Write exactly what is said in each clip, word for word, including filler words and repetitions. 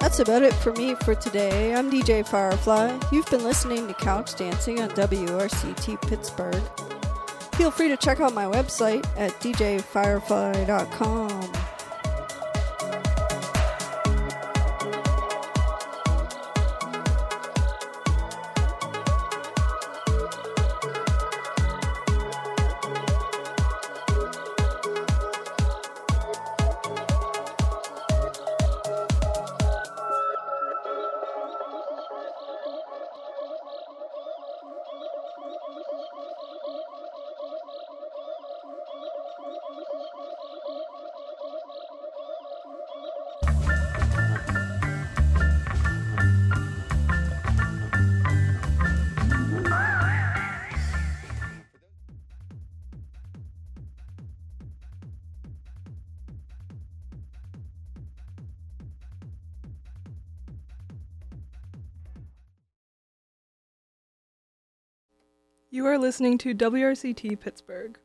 that's about it for me for today. I'm D J Firefly. You've been listening to Couch Dancing on W R C T Pittsburgh. Feel free to check out my website at d j firefly dot com. You are listening to W R C T Pittsburgh.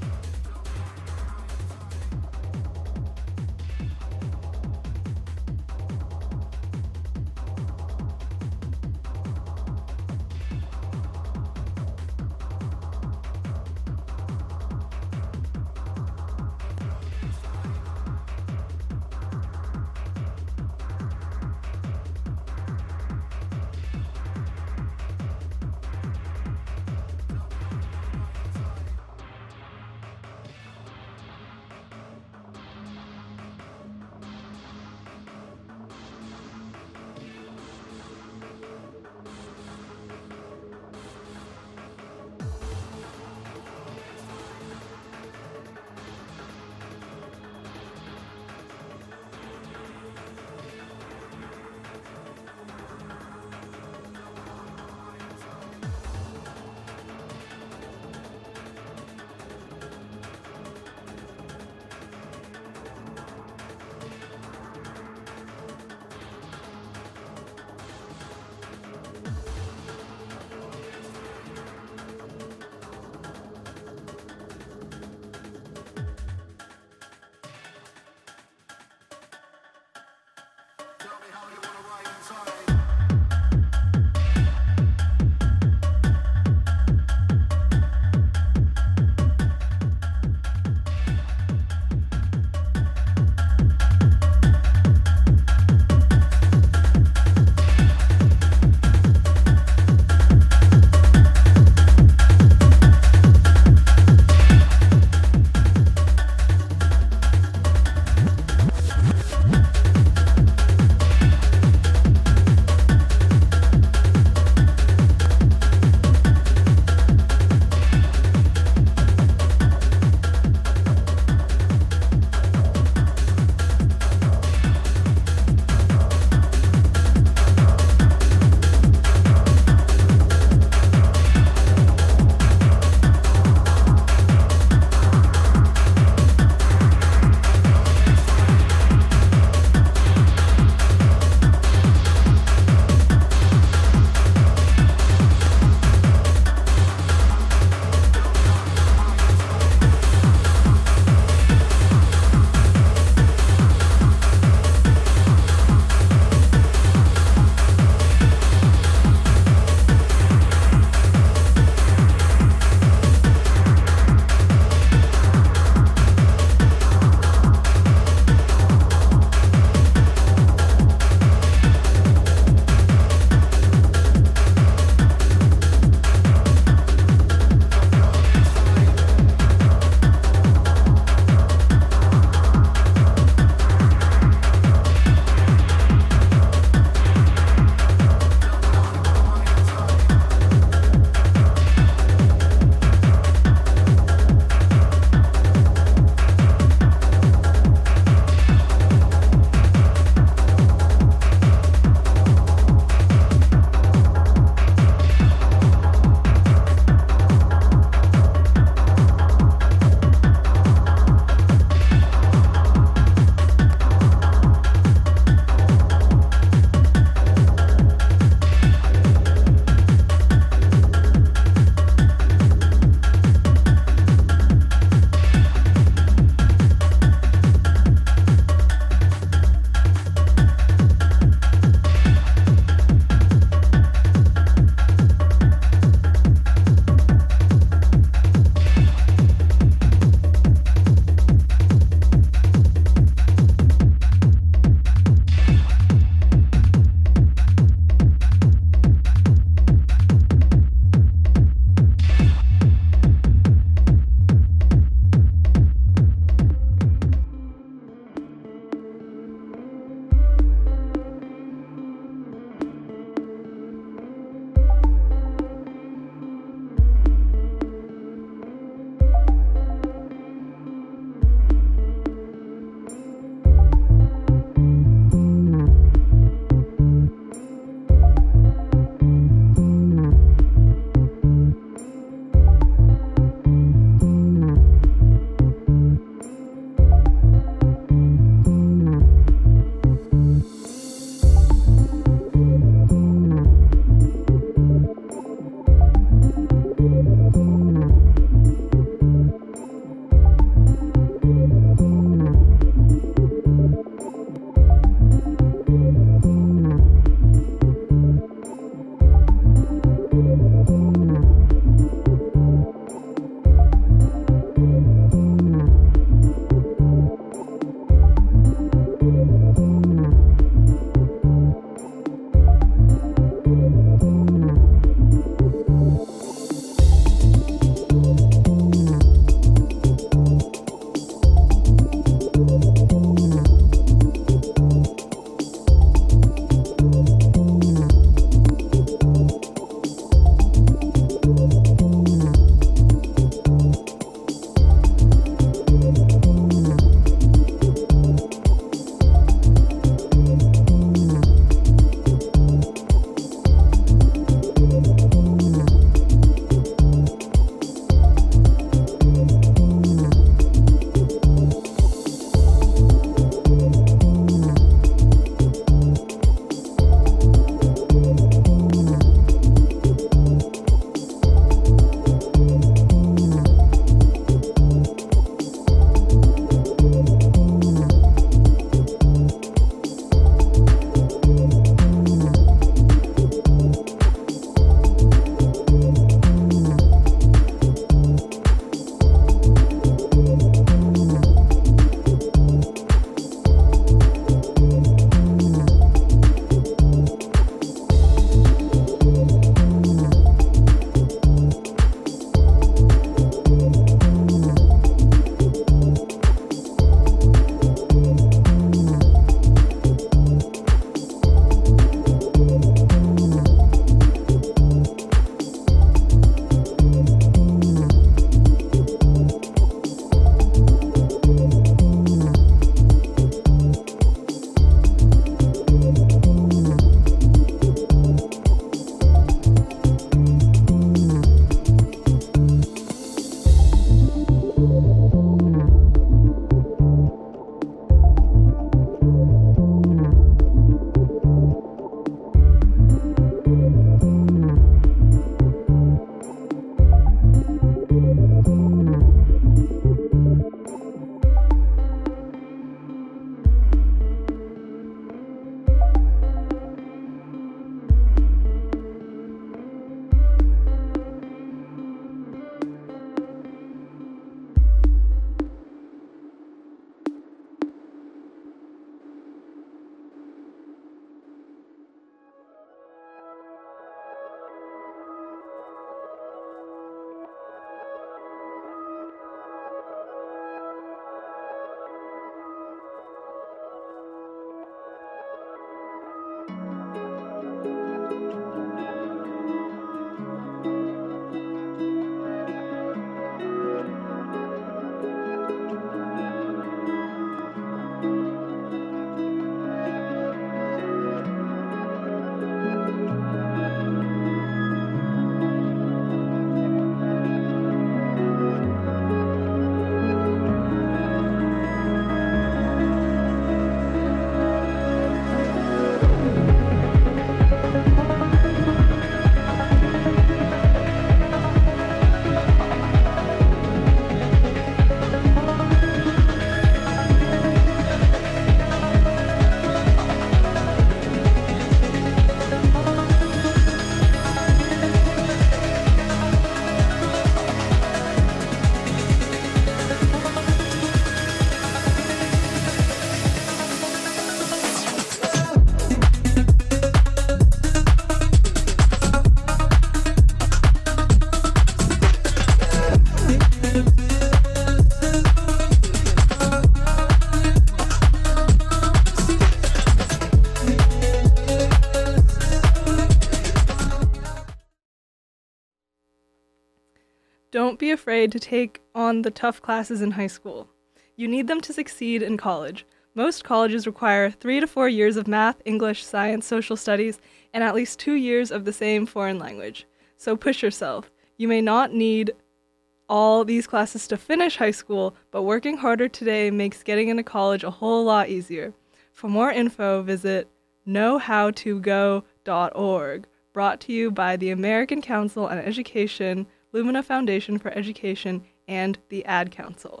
don't be afraid to take on the tough classes in high school. You need them to succeed in college. Most colleges require three to four years of math, English, science, social studies, and at least two years of the same foreign language. So push yourself. You may not need all these classes to finish high school, but working harder today makes getting into college a whole lot easier. For more info, visit know how to go dot org, brought to you by the American Council on Education, Lumina Foundation for Education, and the Ad Council.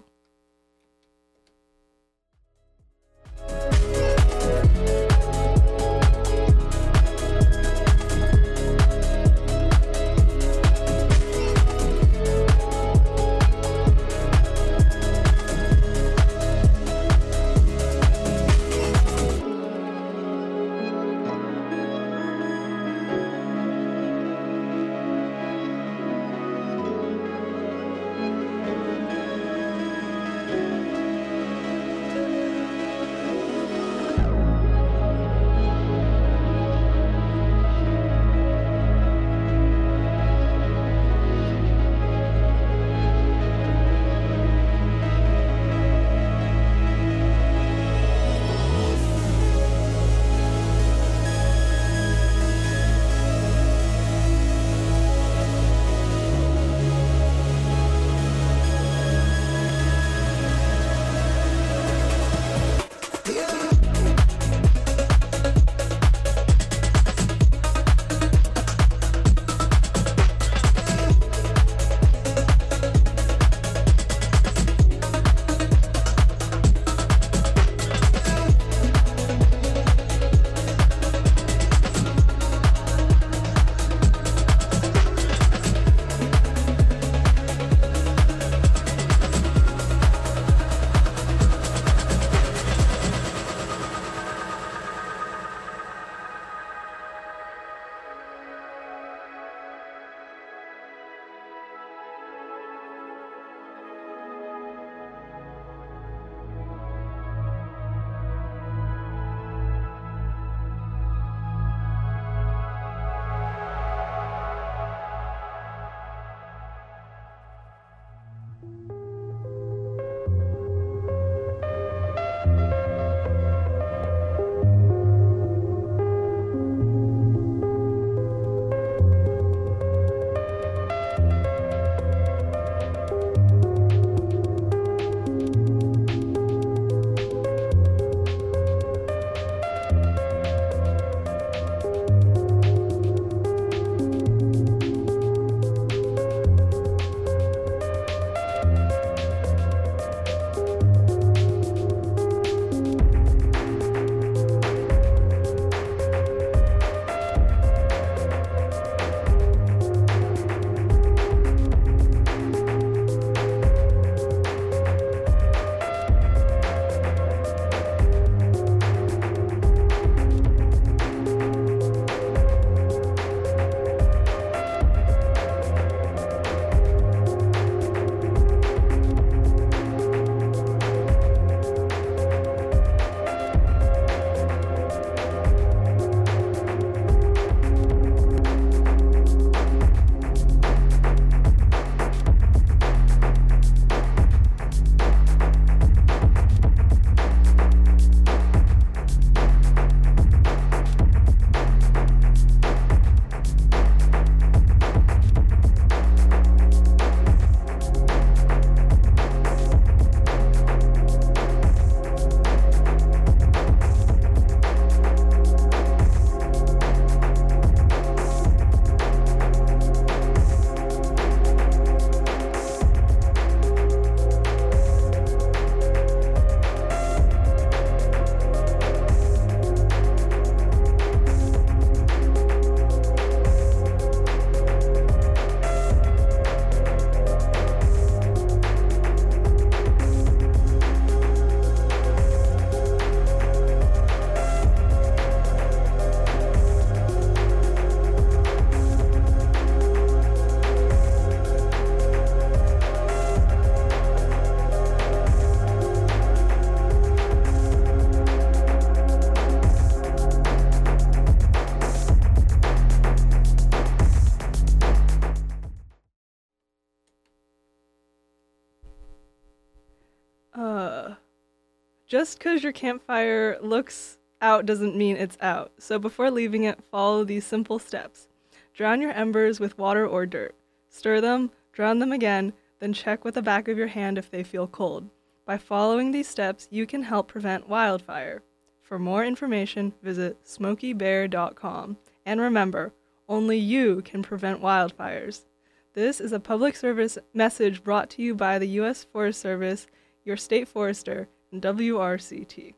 Uh, just because your campfire looks out doesn't mean it's out. So before leaving it, follow these simple steps. Drown your embers with water or dirt. Stir them, drown them again, then check with the back of your hand if they feel cold. By following these steps, you can help prevent wildfire. For more information, visit smoky bear dot com. And remember, only you can prevent wildfires. This is a public service message brought to you by the U S Forest Service, your state forester, and W R C T.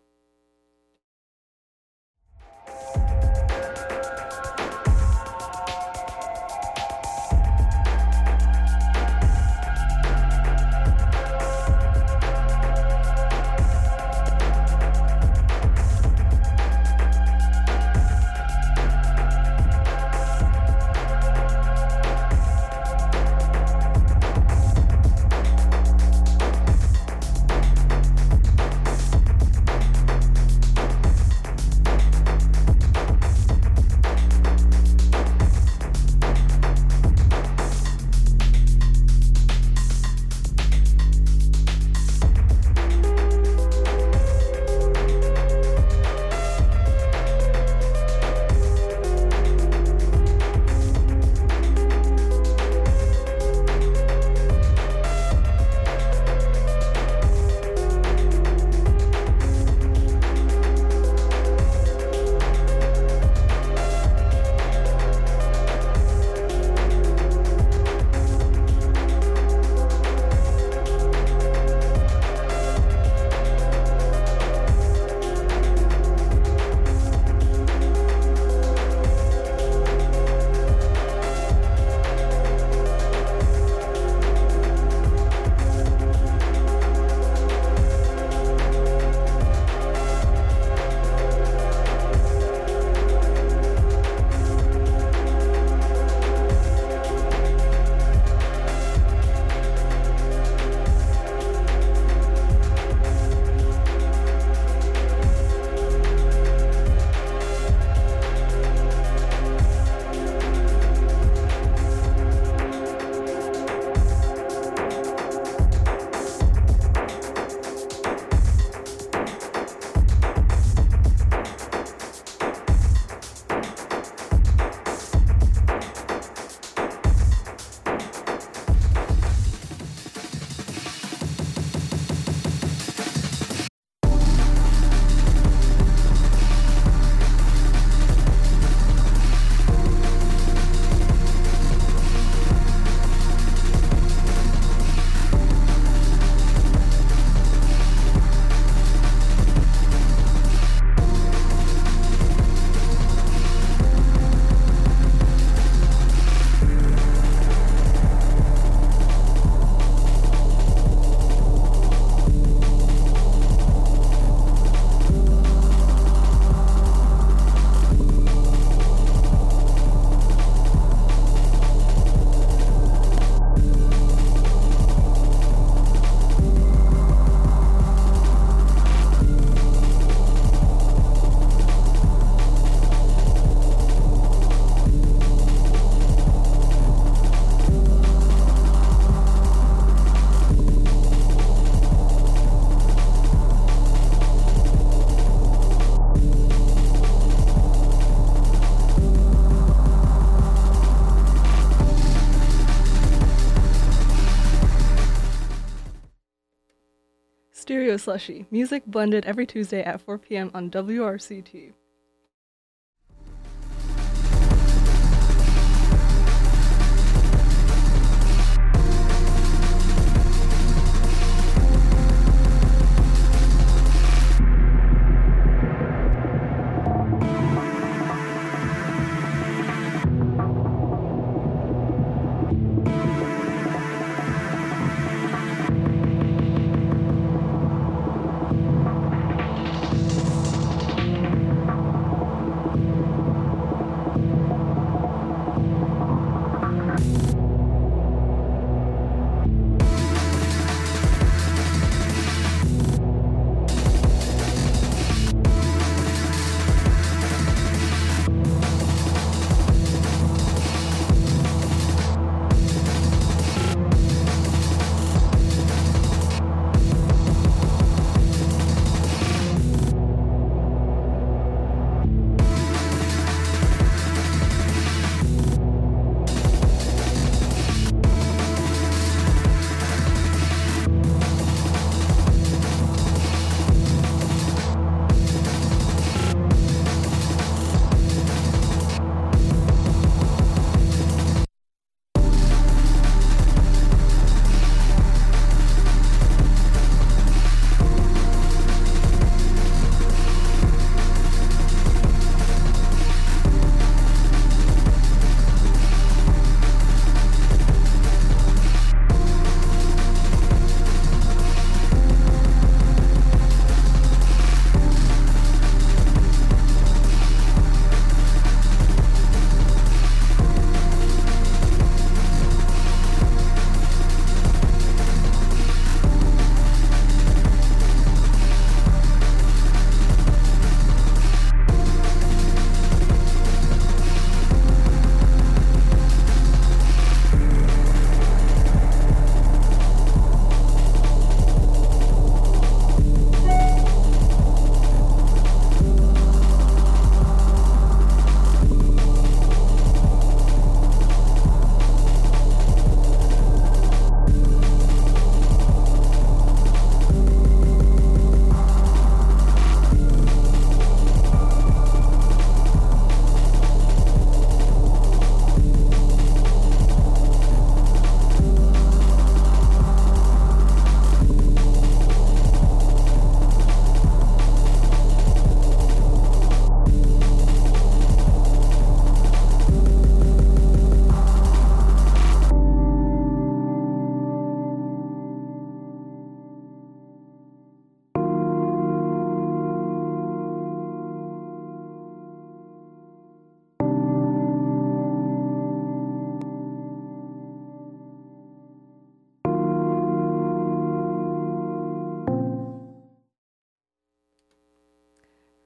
Stereo Slushy, music blended every Tuesday at four p.m. on W R C T.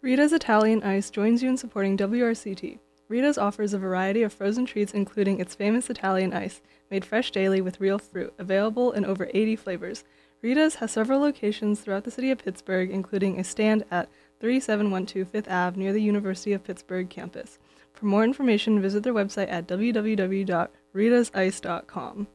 Rita's Italian Ice joins you in supporting W R C T. Rita's offers a variety of frozen treats, including its famous Italian ice, made fresh daily with real fruit, available in over eighty flavors. Rita's has several locations throughout the city of Pittsburgh, including a stand at thirty-seven twelve Fifth Avenue near the University of Pittsburgh campus. For more information, visit their website at w w w dot ritas ice dot com.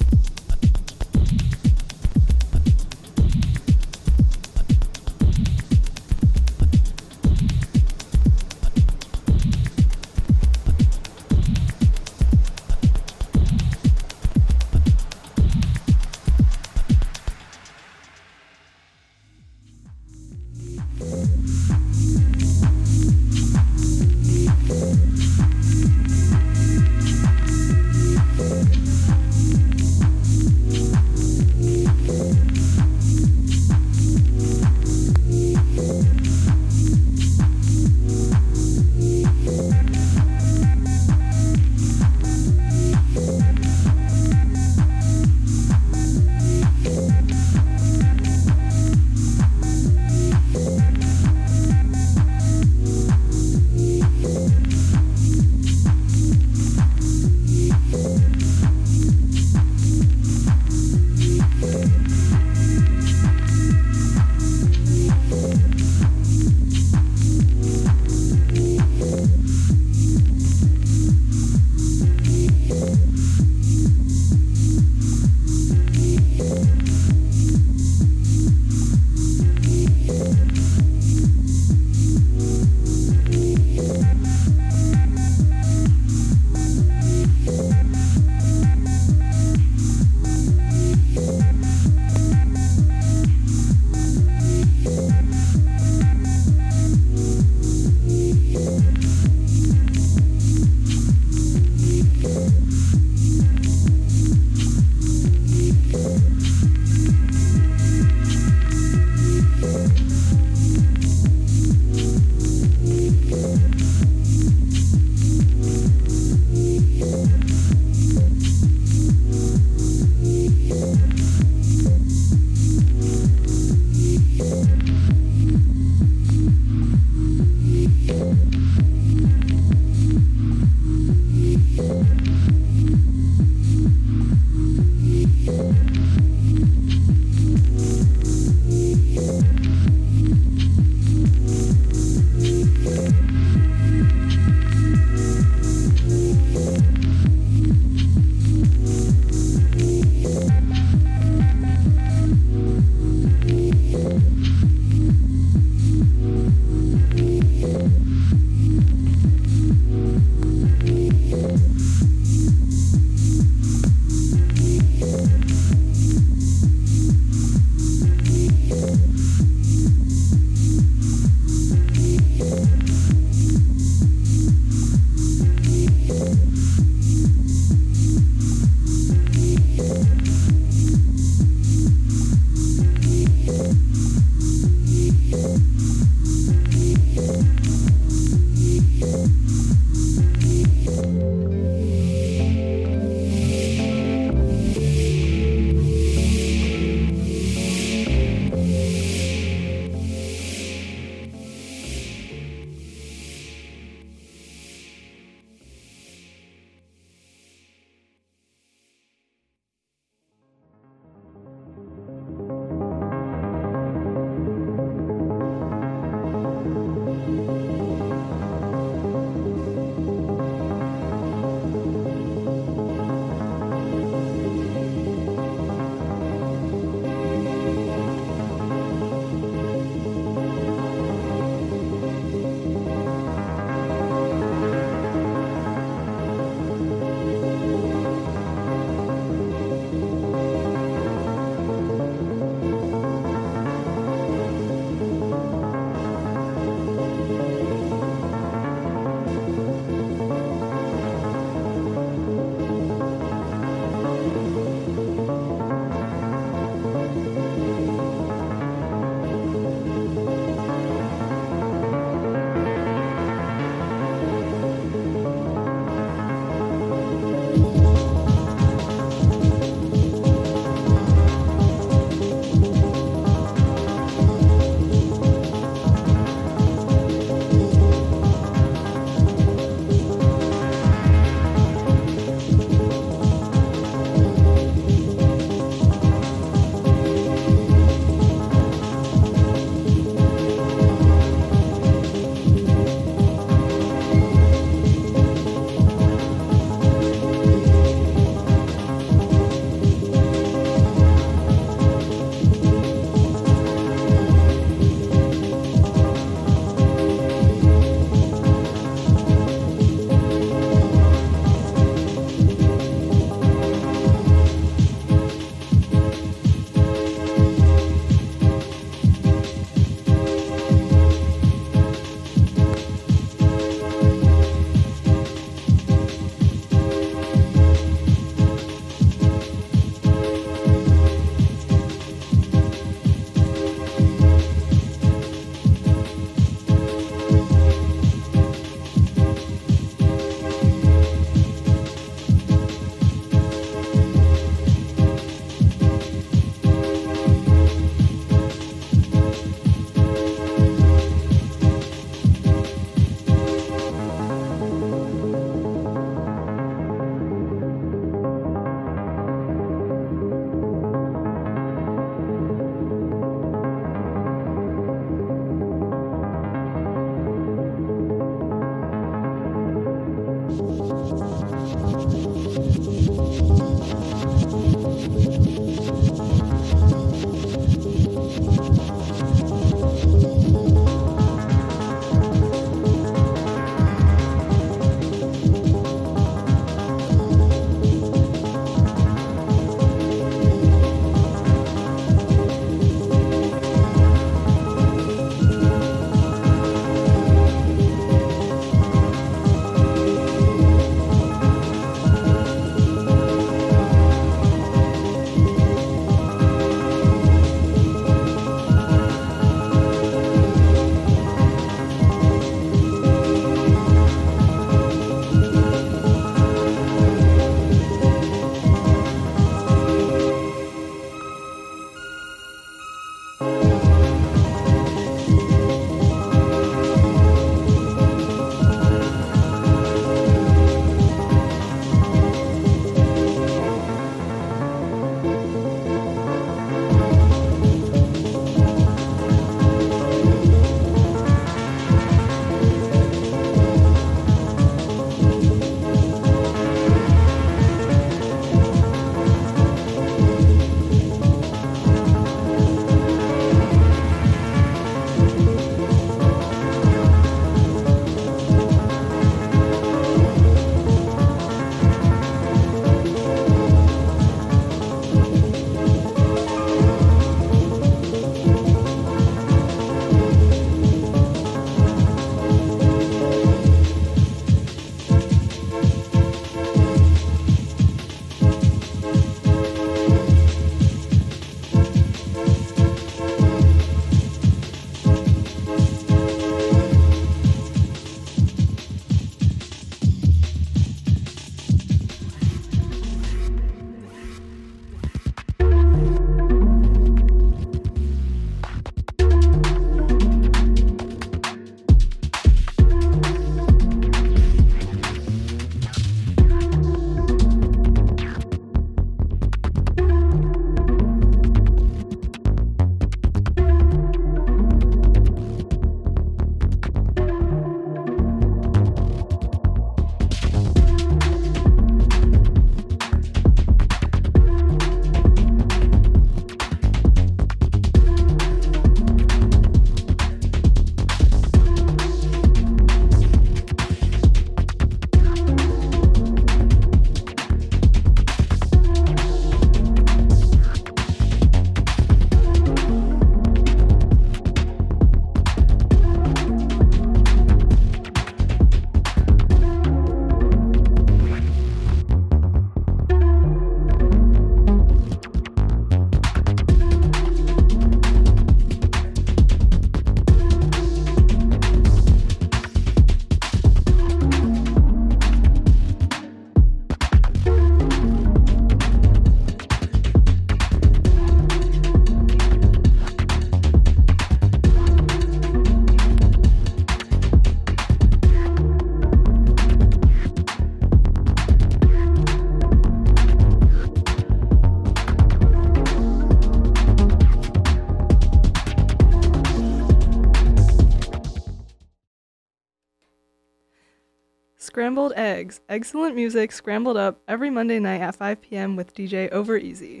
Scrambled Eggs. Excellent music scrambled up every Monday night at five p.m. with D J Over Easy.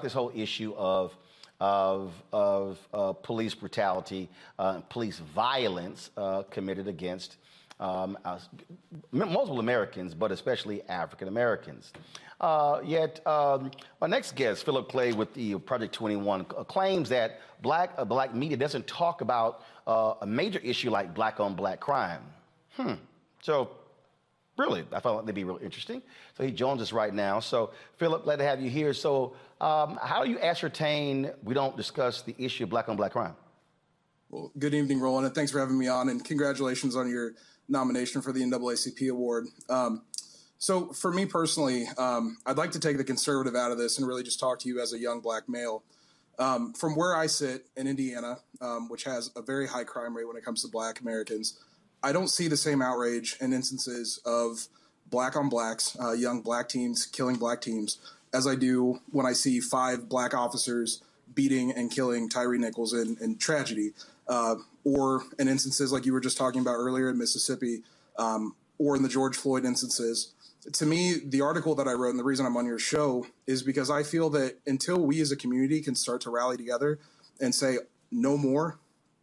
this whole issue of of of uh, police brutality, uh, police violence uh, committed against um, uh, multiple Americans, but especially African Americans. Uh, yet, um, our next guest, Philip Clay with the Project twenty-one, claims that black uh, black media doesn't talk about uh, a major issue like black-on-black crime. Hmm. So. Really, I thought that'd be real interesting. So he joins us right now. So, Philip, glad to have you here. So, um, how do you ascertain we don't discuss the issue of black-on-black crime? Well, good evening, Roland, and thanks for having me on, and congratulations on your nomination for the N double A C P award. Um, so, for me personally, um, I'd like to take the conservative out of this and really just talk to you as a young black male. Um, from where I sit in Indiana, um, which has a very high crime rate when it comes to black Americans, I don't see the same outrage and instances of black on blacks, uh, young black teens killing black teens, as I do when I see five black officers beating and killing Tyree Nichols in, in tragedy, uh, or in instances like you were just talking about earlier in Mississippi, um, or in the George Floyd instances. To me, the article that I wrote and the reason I'm on your show is because I feel that until we as a community can start to rally together and say no more,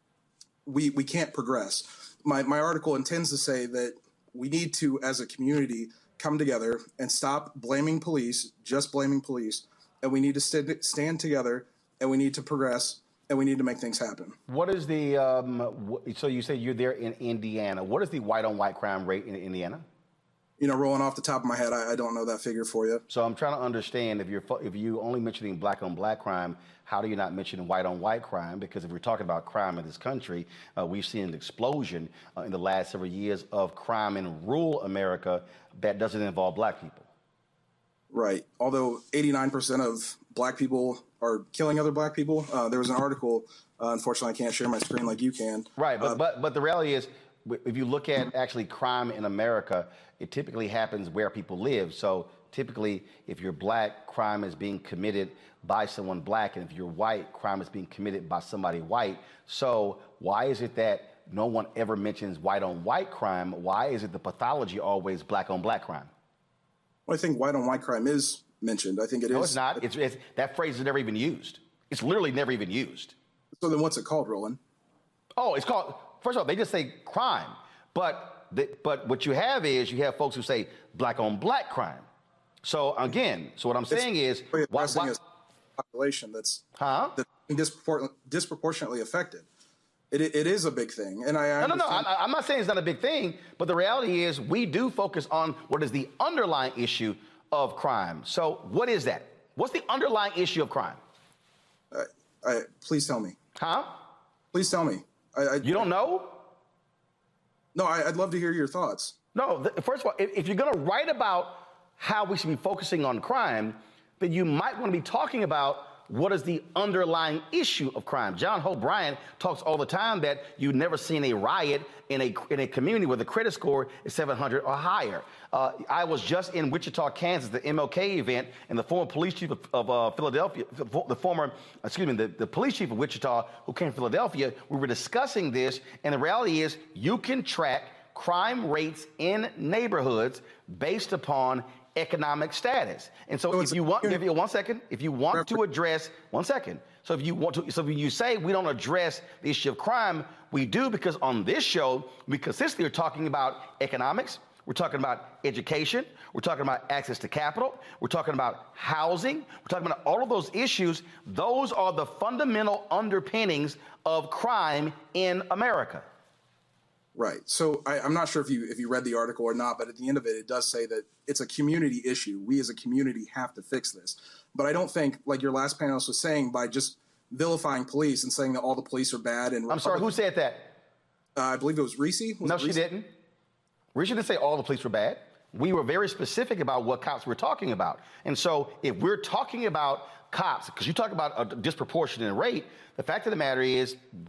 we, we can't progress. My, my article intends to say that we need to, as a community, come together and stop blaming police, just blaming police, and we need to st- stand together, and we need to progress, and we need to make things happen. What is the, um, wh- so you say you're there in Indiana. What is the white-on-white crime rate in Indiana? You know, rolling off the top of my head, I, I don't know that figure for you. So I'm trying to understand, if you're if you only mentioning black-on-black crime, how do you not mention white-on-white crime? Because if we're talking about crime in this country, uh, we've seen an explosion uh, in the last several years of crime in rural America that doesn't involve black people. Right. Although eighty-nine percent of black people are killing other black people. Uh, there was an article, uh, unfortunately, I can't share my screen like you can. Right, but, uh, but, but the reality is, if you look at actually crime in America, it typically happens where people live. So typically, if you're black, crime is being committed by someone black. And if you're white, crime is being committed by somebody white. So why is it that no one ever mentions white on white crime? Why is it the pathology always black on black crime? Well, I think white on white crime is mentioned. I think it no, is. No, it's not. It's, it's, that phrase is never even used. It's literally never even used. So then what's it called, Roland? Oh, it's called... First of all, they just say crime, but the, but what you have is you have folks who say black on black crime. So again, so what I'm saying it's is, really why, why, a population that's, huh? that's dispropor- disproportionately affected. It, it is a big thing, and I no, no, no. I, I'm not saying it's not a big thing, but the reality is we do focus on what is the underlying issue of crime. So what is that? What's the underlying issue of crime? Uh, I, please tell me. Huh? Please tell me. I, I, you don't know? No, I, I'd love to hear your thoughts. No, the, first of all, if, if you're going to write about how we should be focusing on crime, then you might want to be talking about what is the underlying issue of crime. John Hope Bryant talks all the time that you've never seen a riot in a in a community where the credit score is seven hundred or higher. Uh, I was just in Wichita, Kansas, the M L K event, and the former police chief of, of uh, Philadelphia, the former, excuse me, the, the police chief of Wichita who came from Philadelphia, we were discussing this, and the reality is you can track crime rates in neighborhoods based upon economic status. And so, so if you want, give you one second, if you want to address, one second. So if you want to, so when you say we don't address the issue of crime, we do, because on this show, we consistently are talking about economics. We're talking about education. We're talking about access to capital. We're talking about housing. We're talking about all of those issues. Those are the fundamental underpinnings of crime in America. Right. So I, I'm not sure if you if you read the article or not, but at the end of it, it does say that it's a community issue. We as a community have to fix this. But I don't think, like your last panelist was saying, by just vilifying police and saying that all the police are bad. And I'm sorry, who said that? Uh, I believe it was Reese. Was no, it Reese? She didn't. Reese didn't say all the police were bad. We were very specific about what cops we're talking about. And so if we're talking about cops, because you talk about a disproportionate rate, the fact of the matter is